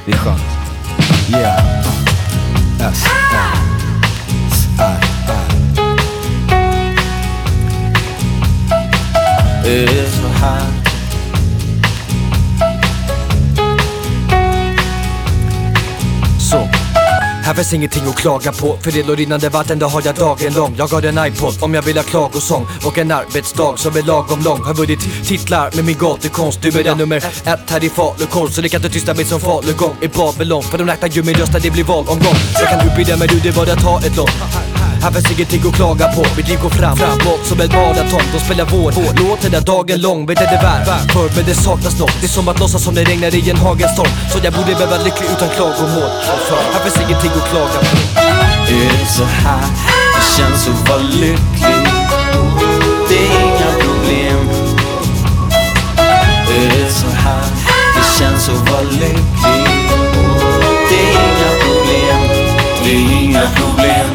Det är skönt. Yeah. Det är så här. Så här finns ingenting att klaga på, för det rinnande vatten, det har jag dagen lång. Jag har en iPod om jag vill ha klagosång, och en arbetsdag som är lagom lång. Har vunnit titlar med min gatukonst. Du är den nummer 1 här i Falukorn, så det kan inte tysta mig som falugång i Babylon. För de räknar ju min röst när det blir valomgång. Jag kan utbilda mig, det bara ta ett lån. Här finns ingenting att klaga på, mitt liv går framåt som ett maraton. De spelar vår låt den där dagen lång, vet det värt för, men det saknas något. Det är som att låtsas som det regnar i en hagelstorm. Så jag borde vara lycklig utan klagomål. Här finns ingenting att klaga på. Är det så här det känns att vara lycklig? Det är inga problem. Är det så här det känns att vara lycklig? Det är inga problem. Det är inga problem.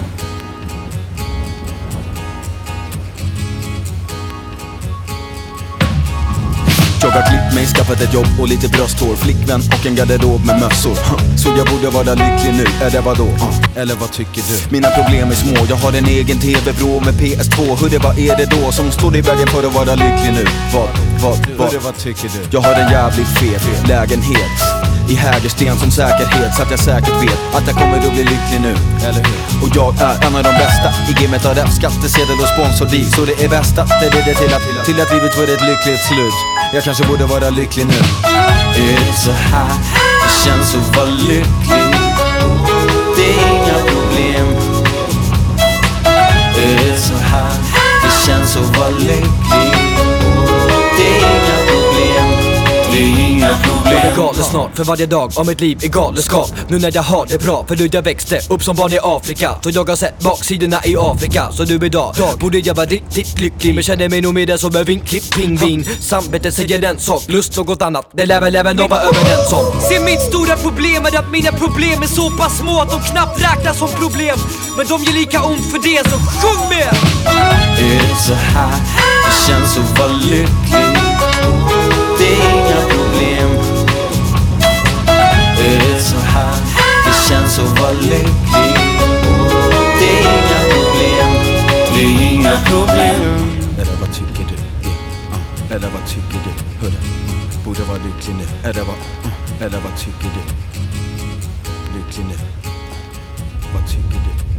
Jag har klippt mig, skaffat ett jobb och lite brösthår, flickvän och en garderob med mössor. Så jag borde vara lycklig nu, är det vadå? Eller vad tycker du? Mina problem är små, jag har en egen TV-vrå med PS2. Hur det, vad är det då som står i vägen för att vara lycklig nu? Vad tycker du? Jag har en jävligt fet lägenhet i Hägersten som säkerhet, så att jag säkert vet att jag kommer att bli lycklig nu. Eller hur? Och jag är en av de bästa i gamet av rap, skattesedel och sponsordeal. Så det är bäst att det leder till att livet får ett lyckligt slut. Jag kanske borde vara lycklig nu. Är det så här det känns att vara lycklig? Det är inga problem. Är det så här det känns att vara lycklig? Det är inga problem. Det är inga problem. Jag är galen snart, för varje dag av mitt liv är galenskap. Nu när jag har det bra, för jag växte upp som barn i Afrika. Så jag har sett baksidorna i Afrika. Så nu idag borde jag vara riktigt lycklig, men känner mig nog mer som en vinklipping. Samvetet säger en sak, lust något annat, det lär väl även de vara överens om. Se, mitt stora problem är att mina problem är så pass små att de knappt räknas som problem. Men de ger lika ont för det, så sjung med! Är det så här det känns att vara lycklig? Det är inga problem. Är det så här det känns att vara lycklig? Det är inga problem. Det är inga problem. Eller vad tycker du? Eller vad tycker du? Hörru, borde vara lycklig nu. Eller vad tycker du? Lycklig nu. Vad tycker du?